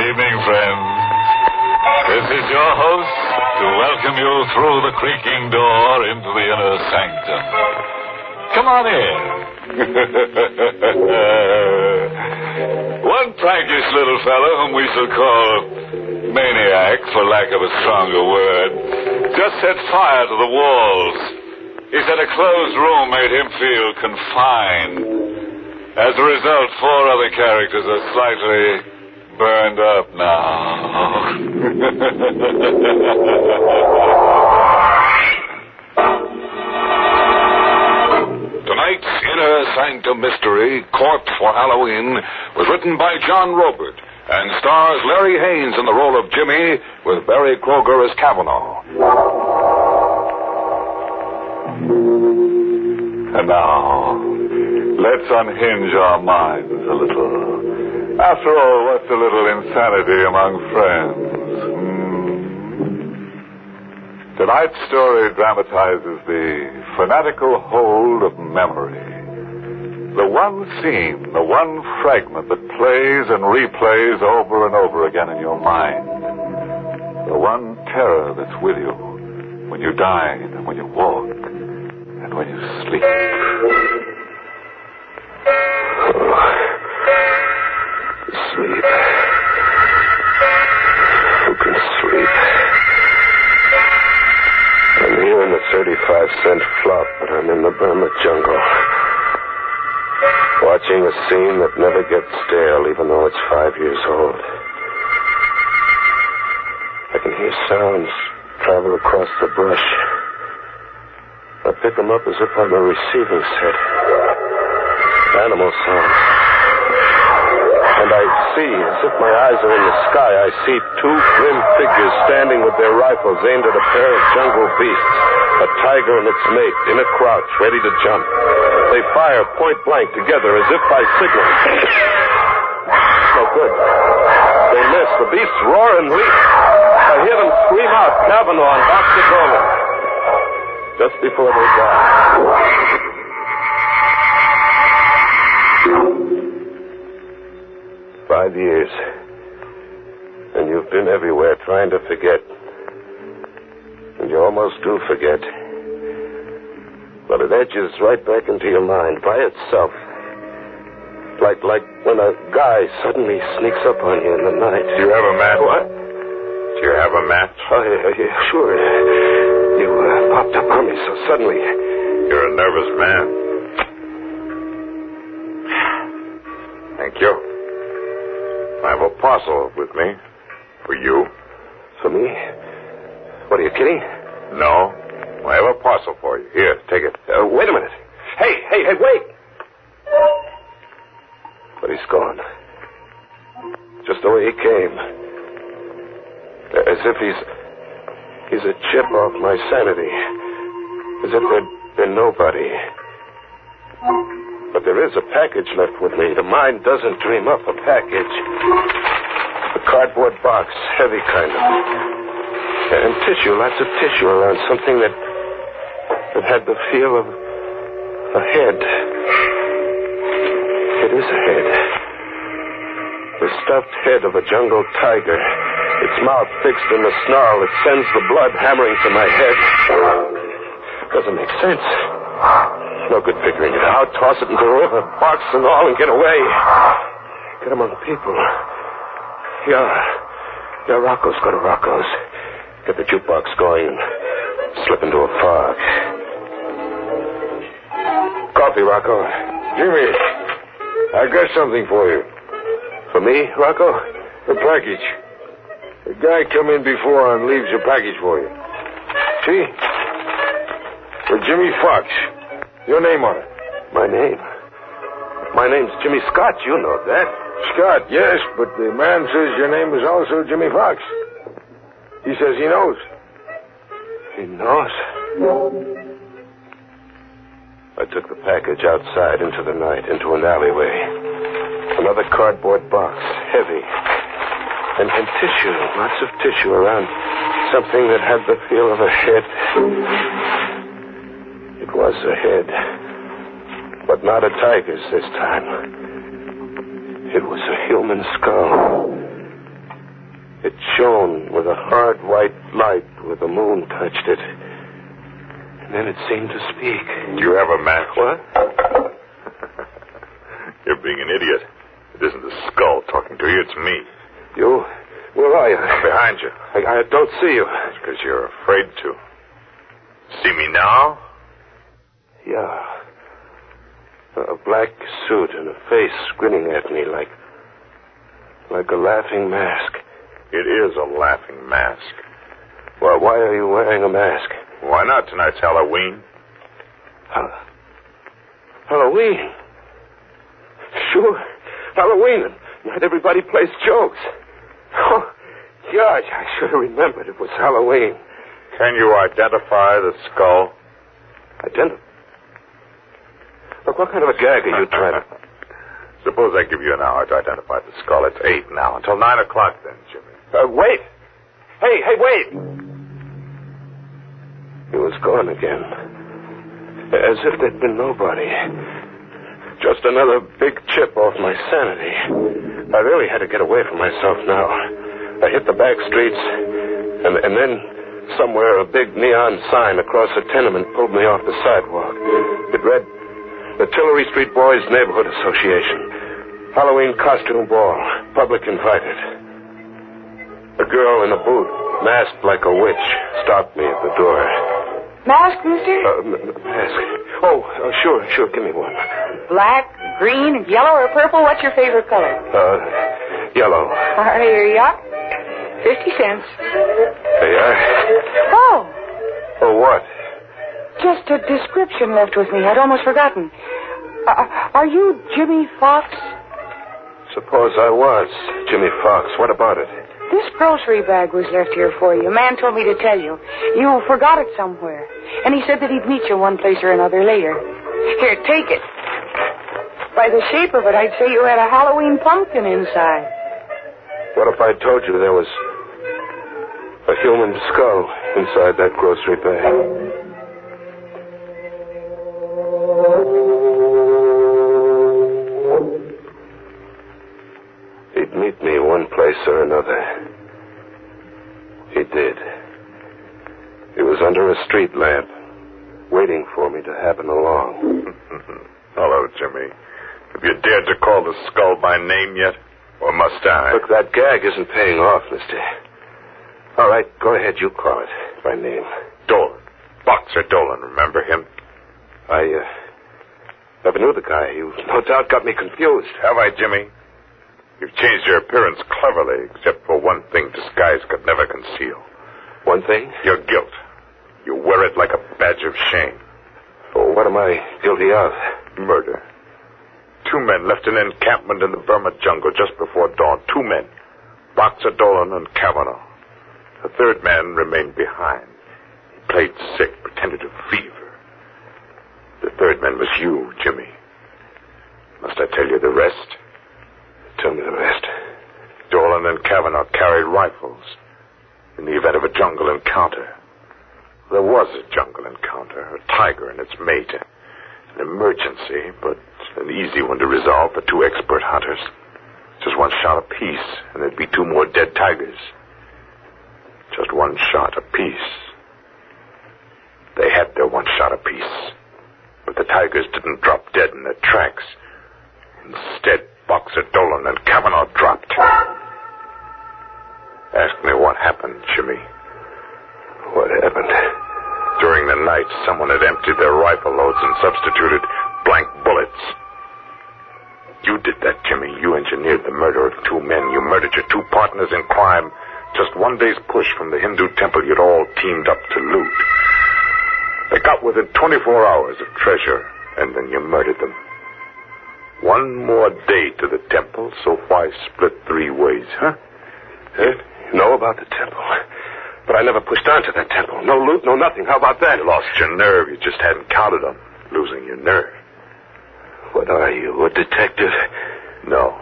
evening, friends. This is your host to welcome you through the creaking door into the inner sanctum. Come on in. One prankish little fellow, whom we shall call Maniac, for lack of a stronger word, just set fire to the walls. He said a closed room made him feel confined. As a result, 4 other characters are slightly burned up now. Tonight's Inner Sanctum Mystery, Corpse for Halloween, was written by John Robert and stars Larry Haynes in the role of Jimmy with Barry Kroger as Cavanaugh. And now, let's unhinge our minds a little. After all, what's a little insanity among friends? Tonight's story dramatizes the fanatical hold of memory. The one scene, the one fragment that plays and replays over and over again in your mind. The one terror that's with you when you dine and when you walk and when you sleep. Sleep. Who can sleep? I'm here in the 35-cent flop, but I'm in the Burma jungle. Watching a scene that never gets stale, even though it's 5 years old. I can hear sounds travel across the brush. I pick them up as if I'm a receiving set. Animal sounds. And I see, as if my eyes are in the sky, I see 2 grim figures standing with their rifles aimed at a pair of jungle beasts. A tiger and its mate in a crouch, ready to jump. They fire point blank together as if by signal. No good. They miss. The beasts roar and leap. I hear them scream out, Cavanaugh and Dr. Dolan. Just before they die. 5 years. And you've been everywhere trying to forget. And you almost do forget. But it edges right back into your mind by itself. Like when a guy suddenly sneaks up on you in the night. Do you have a match? What? Do you have a match? Oh, yeah, sure. You popped up on me so suddenly. You're a nervous man. Thank you. I have a parcel with me. For you. For me? What, are you kidding? No. I have a parcel for you. Here, take it. Wait a minute. Hey, wait! But he's gone. Just the way he came. As if he's a chip off my sanity. As if there'd been nobody. But there is a package left with me. The mind doesn't dream up a package. A cardboard box, heavy kind of. And tissue, lots of tissue around something that had the feel of a head. It is a head. The stuffed head of a jungle tiger. Its mouth fixed in the snarl that sends the blood hammering to my head. Doesn't make sense. No good figuring it out. Toss it into the river, box and all, and get away. Get among people. Yeah, Rocco's. Go to Rocco's. Get the jukebox going and slip into a fog. Coffee, Rocco. Jimmy, I got something for you. For me, Rocco? A package. The guy come in before and leaves a package for you. See? For Jimmy Fox. Your name on it. My name? My name's Jimmy Scott. You know that. Scott, yes, but the man says your name is also Jimmy Fox. He says he knows. He knows? I took the package outside into the night, into an alleyway. Another cardboard box, heavy. And tissue, lots of tissue around something that had the feel of a head. It was a head. But not a tiger's this time. It was a human skull. It shone with a hard white light where the moon touched it. And then it seemed to speak. Do you have a match? What? You're being an idiot. It isn't the skull talking to you, it's me. You? Where are you? I'm behind you. I don't see you. It's because you're afraid to. See me now? Yeah. A black suit and a face grinning at me like a laughing mask. It is a laughing mask. Well, why are you wearing a mask? Why not? Tonight's Halloween. Halloween? Sure. Halloween. Not everybody plays jokes. Oh, gosh, I should have remembered it was Halloween. Can you identify the skull? Identify? Look, what kind of a gag are you trying to... Suppose I give you an hour to identify the skull. It's 8 now. Until 9 o'clock then, Jimmy. Wait. Hey, wait. He was gone again. As if there'd been nobody. Just another big chip off my sanity. I really had to get away from myself now. I hit the back streets, and then somewhere a big neon sign across a tenement pulled me off the sidewalk. It read, the Tillery Street Boys Neighborhood Association. Halloween costume ball. Public invited. A girl in a boot, masked like a witch, stopped me at the door. Mask, mister? Mask. Oh, sure. Give me one. Black, green, yellow, or purple? What's your favorite color? Yellow. Here you are. 50 cents. There you are. Oh, Oh, what? just a description left with me. I'd almost forgotten. Are you Jimmy Fox? Suppose I was Jimmy Fox. What about it? This grocery bag was left here for you. A man told me to tell you. You forgot it somewhere. And he said that he'd meet you one place or another later. Here, take it. By the shape of it, I'd say you had a Halloween pumpkin inside. What if I told you there was a human skull inside that grocery bag? He'd meet me one place or another. He did. He was under a street lamp, waiting for me to happen along. Hello, Jimmy. Have you dared to call the skull by name yet? Or must I? Look, that gag isn't paying off, mister. All right, go ahead. You call it by name. Dolan. Boxer Dolan, remember him? I never knew the guy. You no doubt got me confused. Have I, Jimmy? You've changed your appearance cleverly, except for one thing disguise could never conceal. One thing? Your guilt. You wear it like a badge of shame. Oh, what am I guilty of? Murder. 2 men left an encampment in the Burma jungle just before dawn. 2 men. Boxer Dolan and Kavanaugh. The 3rd man remained behind. He played sick, pretended to fever. The 3rd man was you, Jimmy. Must I tell you the rest? Tell me the rest. Dolan and Kavanaugh carried rifles in the event of a jungle encounter. There was a jungle encounter, a tiger and its mate. An emergency, but an easy one to resolve for 2 expert hunters. Just 1 shot apiece, and there'd be 2 more dead tigers. Just 1 shot apiece. They had their 1 shot apiece. But the tigers didn't drop dead in their tracks. Instead, Boxer Dolan and Kavanaugh dropped. Ask me what happened, Jimmy. What happened? During the night, someone had emptied their rifle loads and substituted blank bullets. You did that, Jimmy. You engineered the murder of 2 men. You murdered your 2 partners in crime. Just 1 day's push from the Hindu temple you'd all teamed up to loot. They got within 24 hours of treasure, and then you murdered them. 1 more day to the temple, so why split 3 ways, huh? You know about the temple. But I never pushed on to that temple. No loot, no nothing. How about that? You lost your nerve. You just hadn't counted on losing your nerve. What are you, a detective? No.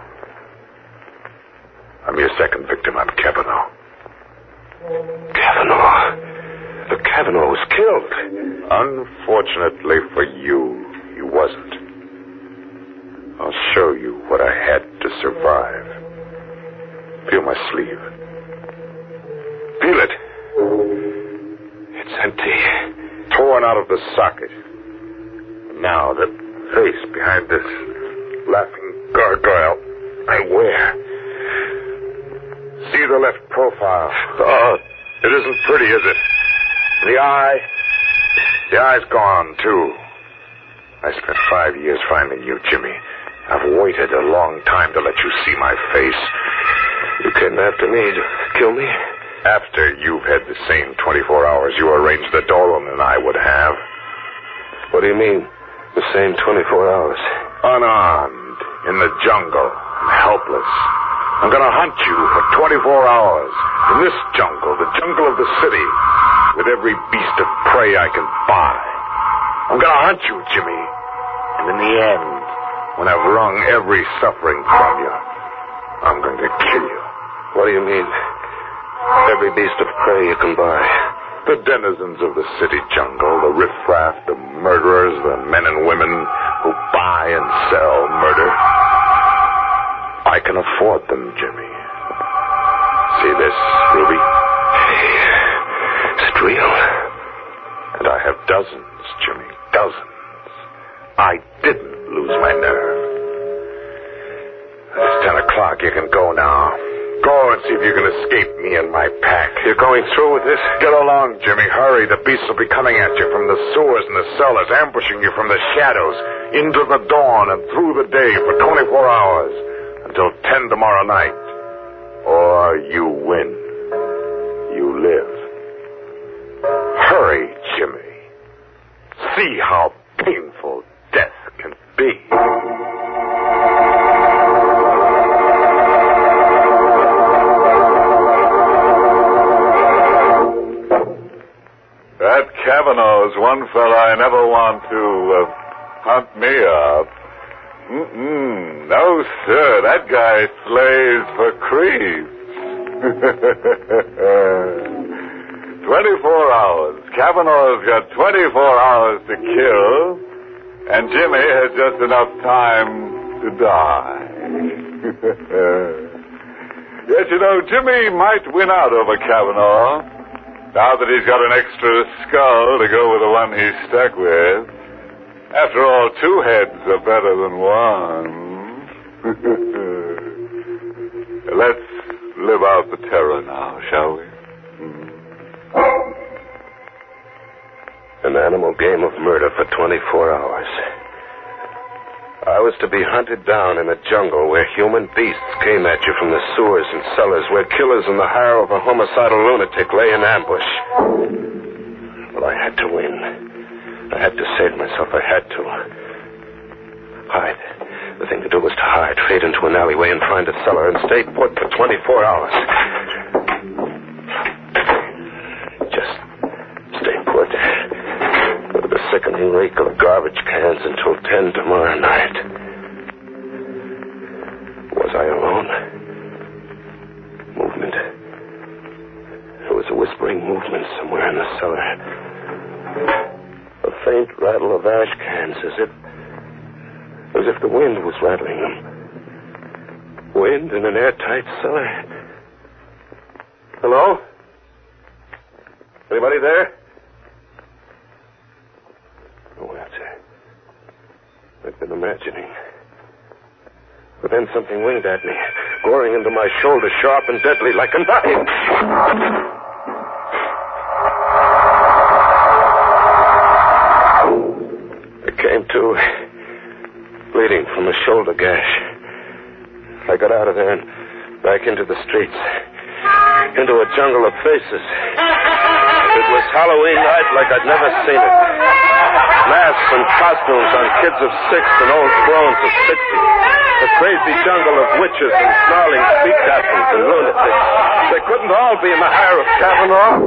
I'm your 2nd victim. I'm Kavanaugh. Kavanaugh? The Kavanaugh was killed. Unfortunately for you, he wasn't. I'll show you what I had to survive. Feel my sleeve. Feel it. It's empty. Torn out of the socket. Now the face behind this laughing gargoyle. And where? See the left profile. Oh, it isn't pretty, is it? The eye. The eye's gone, too. I spent 5 years finding you, Jimmy. I've waited a long time to let you see my face. You came after me to kill me? After you've had the same 24 hours you arranged that Dolan and I would have. What do you mean, the same 24 hours? Unarmed, in the jungle, and helpless. I'm going to hunt you for 24 hours. In this jungle, the jungle of the city, with every beast of prey I can buy. I'm going to hunt you, Jimmy. And in the end, when I've wrung every suffering from you, I'm going to kill you. What do you mean? Every beast of prey you can buy. The denizens of the city jungle, the riffraff, the murderers, the men and women who buy and sell murder. I can afford them, Jimmy. See this, Ruby? Is it real? And I have dozens, Jimmy, dozens. I didn't lose my nerve. It's 10 o'clock. You can go now. Go and see if you can escape me and my pack. You're going through with this? Get along, Jimmy. Hurry. The beasts will be coming at you from the sewers and the cellars, ambushing you from the shadows, into the dawn and through the day for 24 hours, until 10 tomorrow night. Or you win. You live. Hurry, Jimmy. See how painful death can be. That Kavanaugh's one fella I never want to hunt me up. No, sir. That guy slays for creeps. 24 hours. Kavanaugh's got 24 hours to kill, and Jimmy has just enough time to die. Yes, you know, Jimmy might win out over Kavanaugh, now that he's got an extra skull to go with the one he's stuck with. After all, 2 heads are better than one. Let's live out the terror now, shall we? An animal game of murder for 24 hours. I was to be hunted down in a jungle where human beasts came at you from the sewers and cellars, where killers in the hire of a homicidal lunatic lay in ambush. Well, I had to win. I had to save myself. I had to. Hide. The thing to do was to hide, fade into an alleyway and find a cellar and stay put for 24 hours. Just stay put. With the sickening reek of garbage cans until 10 tomorrow night. Was I alone? Movement. There was a whispering movement somewhere in the cellar. A faint rattle of ash cans, as if the wind was rattling them. Wind in an airtight cellar. Hello? Anybody there? No answer. I've been imagining. But then something winged at me, goring into my shoulder, sharp and deadly, like a knife. I came to, bleeding from a shoulder gash. I got out of there and back into the streets, into a jungle of faces. It was Halloween night like I'd never seen it. Masks and costumes on kids of 6 and old crones of 60. A crazy jungle of witches and snarling speak captains and lunatics. They couldn't all be in the hire of Kavanaugh.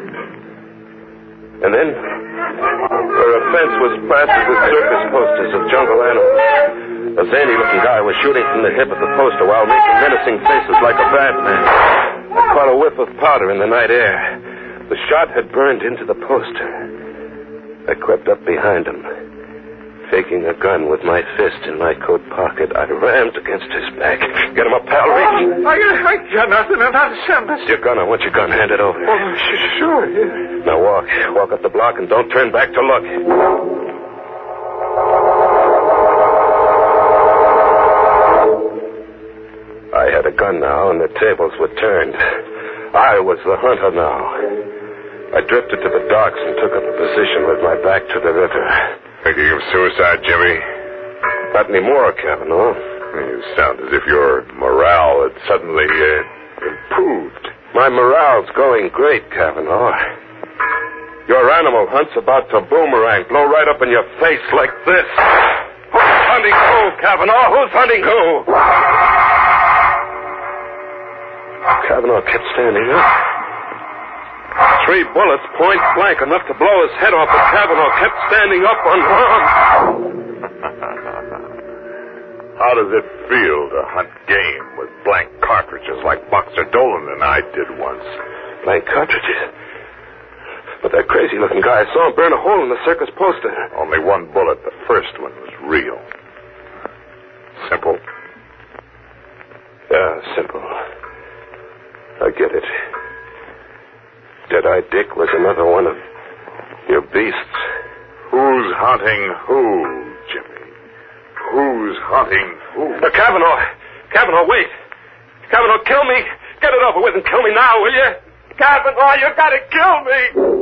And then, where a fence was plastered with circus posters of jungle animals, a zany-looking guy was shooting from the hip of the poster while making menacing faces like a bad man. I caught a whiff of powder in the night air. The shot had burned into the poster. I crept up behind him, Faking a gun with my fist in my coat pocket, I rammed against his back. Get him up, pal. Reach. I got nothing, and not a cent. Your gun. I want your gun. Hand it over. Oh, sure. Yeah. Now walk. Walk up the block and don't turn back to look. I had a gun now, and the tables were turned. I was the hunter now. I drifted to the docks and took up a position with my back to the river. Thinking of suicide, Jimmy? Not anymore, Cavanaugh. You sound as if your morale had suddenly improved. My morale's going great, Cavanaugh. Your animal hunt's about to boomerang, blow right up in your face like this. Who's hunting who, Cavanaugh? Who's hunting who? Cavanaugh kept standing up. 3 bullets, point blank, enough to blow his head off, but Cavanaugh kept standing up unharmed. How does it feel to hunt game with blank cartridges like Boxer Dolan and I did once? Blank cartridges? But that crazy-looking guy, I saw him burn a hole in the circus poster. Only 1 bullet. The first one was real. Simple? Yeah, simple. I get it. Dead-Eye Dick was another one of your beasts. Who's hunting who, Jimmy? Who's hunting who? Cavanaugh! Cavanaugh, wait! Cavanaugh, kill me! Get it over with and kill me now, will you? Cavanaugh, you gotta kill me!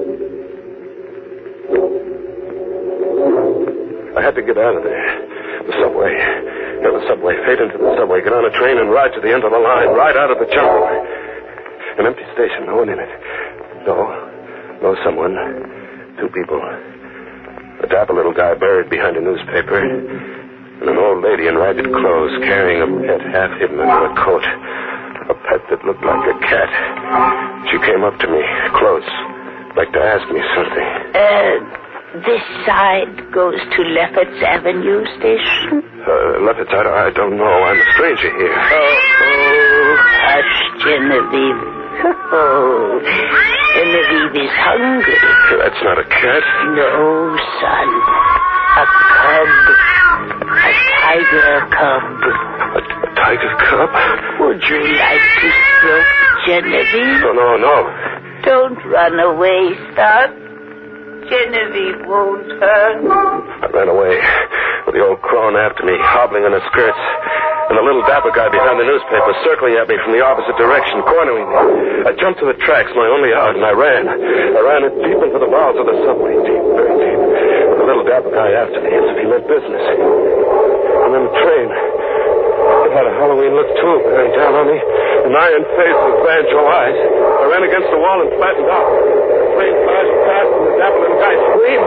I had to get out of there. The subway. Get the subway. Fade into the subway. Get on a train and ride to the end of the line. Ride out of the jungle. An empty station. No one in it. No someone. 2 people. A dapper little guy buried behind a newspaper. And an old lady in ragged clothes carrying a pet half hidden under a coat. A pet that looked like a cat. She came up to me, close, like to ask me something. This side goes to Lefferts Avenue Station? Lefferts, I don't know. I'm a stranger here. Oh, hush, Genevieve. Oh, Genevieve is hungry. That's not a cat. No, son. A cub. A tiger cub. A tiger cub? Would you like to stroke Genevieve? No. Don't run away, son. Genevieve won't hurt. I ran away with the old crone after me, hobbling in her skirts, and the little dapper guy behind the newspaper circling at me from the opposite direction, cornering me. I jumped to the tracks, my only out, and I ran. I ran it deep into the bowels of the subway, deep, very deep, with the little dapper guy after me as if he meant business. And then the train. It had a Halloween look, too, bearing down on me. An iron face with banjo eyes. I ran against the wall and flattened out. The train flashed past and the dapper little guy screamed.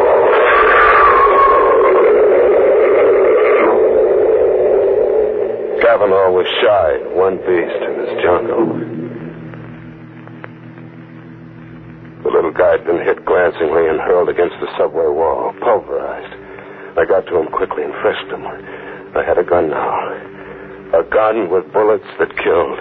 Cavanaugh was shy, one beast in his jungle. The little guy had been hit glancingly and hurled against the subway wall, pulverized. I got to him quickly and frisked him. I had a gun now. A gun with bullets that killed.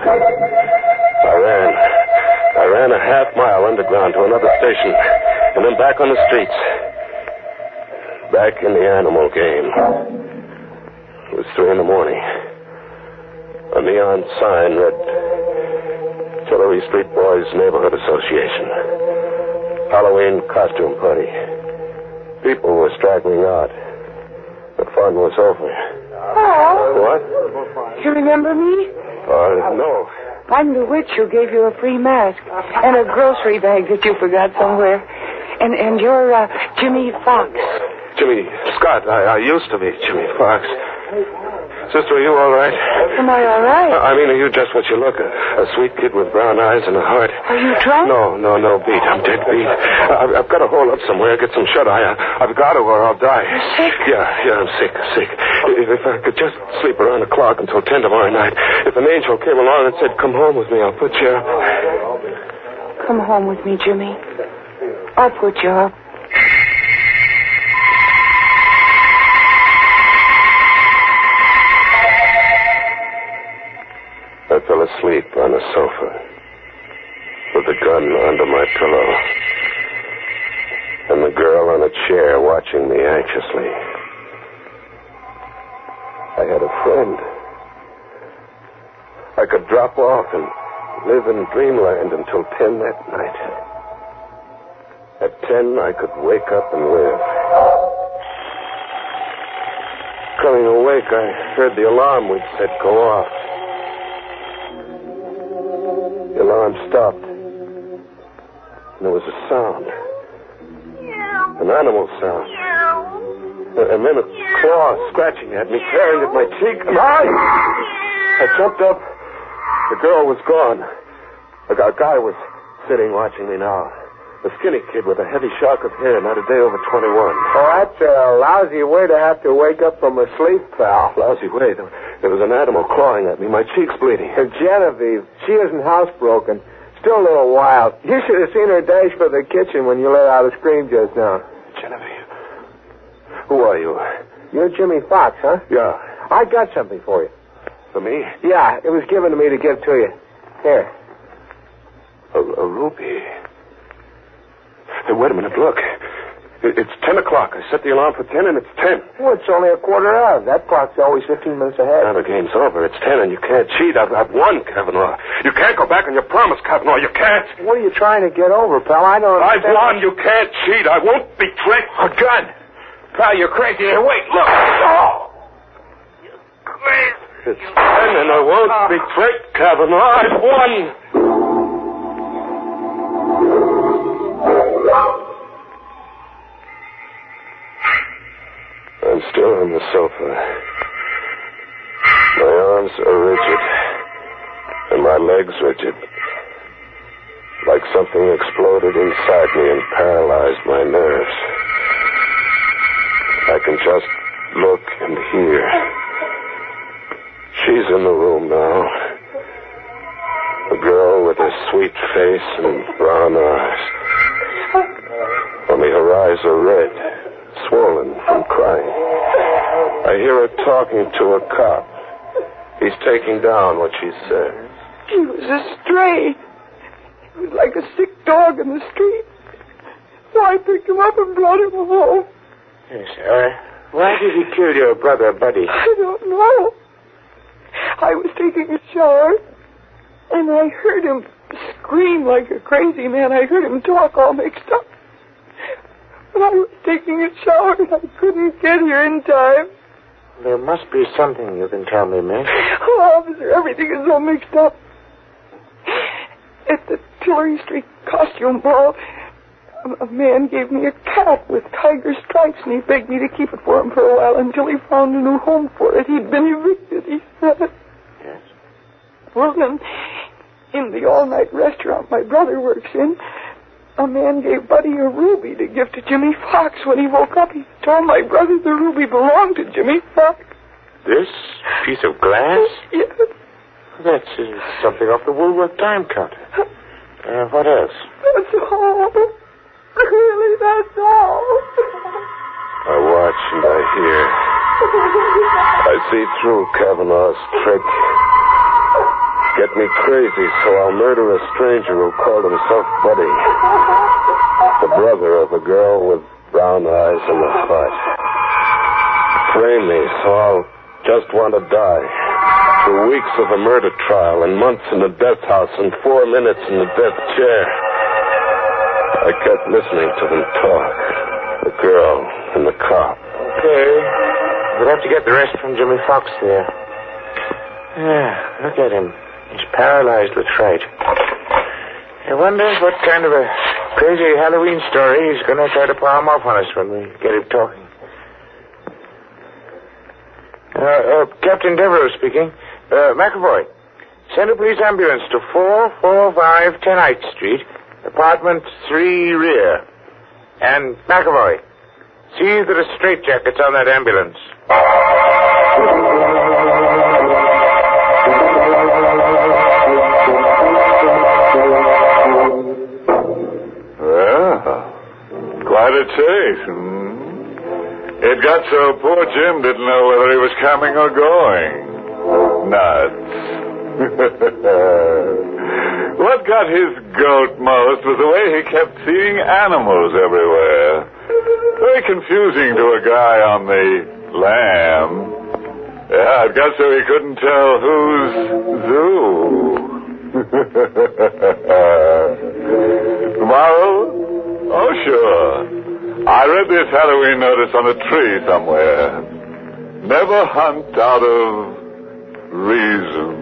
I ran a half-mile underground to another station, and then back on the streets. Back in the animal game. It was 3 a.m. A neon sign read Tillery Street Boys Neighborhood Association. Halloween costume party. People were straggling out. The fun was over. Oh. What? You remember me? No. I'm the witch who gave you a free mask and a grocery bag that you forgot somewhere. And you're Jimmy Fox. Jimmy Scott. I used to be Jimmy Fox. Sister, are you all right? Am I all right? I mean, are you just what you look? A sweet kid with brown eyes and a heart. Are you drunk? No, beat. I'm dead beat. I've got to hole up somewhere, get some shut-eye. I've got to or I'll die. You're sick? Yeah, I'm sick. If I could just sleep around the clock until 10 tomorrow night. If an angel came along and said, come home with me, I'll put you up. Come home with me, Jimmy. I'll put you up. I fell asleep on a sofa with the gun under my pillow and the girl on a chair watching me anxiously. I had a friend. I could drop off and live in dreamland until 10 that night. At 10, I could wake up and live. Coming awake, I heard the alarm we'd set go off. The alarm stopped. And there was a sound. An animal sound. And then a claw scratching at me, tearing at my cheek, and I jumped up. The girl was gone. A guy was sitting watching me now. A skinny kid with a heavy shock of hair, not a day over 21. Oh, that's a lousy way to have to wake up from a sleep, pal. Lousy way. There was an animal clawing at me. My cheek's bleeding. Genevieve, she isn't housebroken. Still a little wild. You should have seen her dash for the kitchen when you let out a scream just now. Genevieve. Who are you? You're Jimmy Fox, huh? Yeah. I got something for you. For me? Yeah, it was given to me to give to you. Here. A ruby. Hey, wait a minute, look. It's 10 o'clock. I set the alarm for 10, and it's 10. Well, it's only a quarter of. That clock's always 15 minutes ahead. Now the game's over. It's 10, and you can't cheat. I've won, Kavanaugh. You can't go back on your promise, Kavanaugh. You can't. What are you trying to get over, pal? I don't understand. I've won. You can't cheat. I won't be tricked. A gun. Pal, you're crazy. Here, wait, look. Oh! You're crazy. It's 10, and I won't be tricked, Kavanaugh. I've won. I'm still on the sofa. My arms are rigid, and my legs rigid. Like something exploded inside me and paralyzed my nerves. I can just look and hear. She's in the room now. A girl with a sweet face and brown eyes. Only her eyes are red, swollen from crying. I hear her talking to a cop. He's taking down what she said. He was a stray. He was like a sick dog in the street. So I picked him up and brought him home. Yes, why did he kill your brother, Buddy? I don't know. I was taking a shower, and I heard him scream like a crazy man. I heard him talk all mixed up. But I was taking a shower, and I couldn't get here in time. There must be something you can tell me, miss. Oh, officer, everything is all mixed up. At the Tillery Street costume ball, a man gave me a cat with tiger stripes, and he begged me to keep it for him for a while until he found a new home for it. He'd been evicted, he said. Yes? Well, then, in the all-night restaurant my brother works in, a man gave Buddy a ruby to give to Jimmy Fox. When he woke up, he told my brother the ruby belonged to Jimmy Fox. This piece of glass? Yes. That's something off the Woolworth time counter. What else? That's all. Really, that's all. I watch and I hear. I see through Kavanaugh's trick. Get me crazy, so I'll murder a stranger who called himself Buddy. The brother of a girl with brown eyes and a heart. Frame me, so I'll just want to die. Through weeks of a murder trial and months in the death house and 4 minutes in the death chair. I kept listening to them talk. The girl and the cop. Okay. We'll have to get the rest from Jimmy Fox there. Yeah, look at him. He's paralyzed with fright. I wonder what kind of a crazy Halloween story he's going to try to palm off on us when we get him talking. Captain Devereux speaking. McAvoy, send a police ambulance to 445 10th Street, apartment 3 rear. And McAvoy, see that a straitjacket's on that ambulance. Well, quite a chase. It got so poor Jim didn't know whether he was coming or going. Nuts. What got his goat most was the way he kept seeing animals everywhere. Very confusing to a guy on the lam. I guess so he couldn't tell who's Zoo. Tomorrow? Oh, sure. I read this Halloween notice on a tree somewhere. Never hunt out of reason.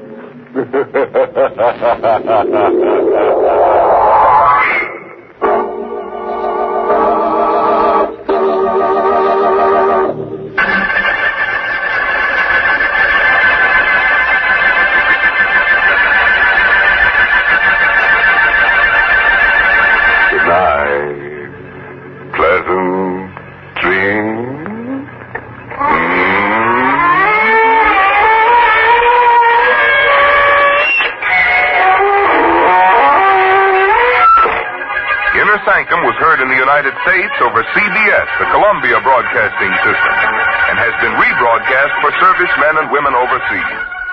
Sanctum was heard in the United States over CBS, the Columbia Broadcasting System, and has been rebroadcast for servicemen and women overseas.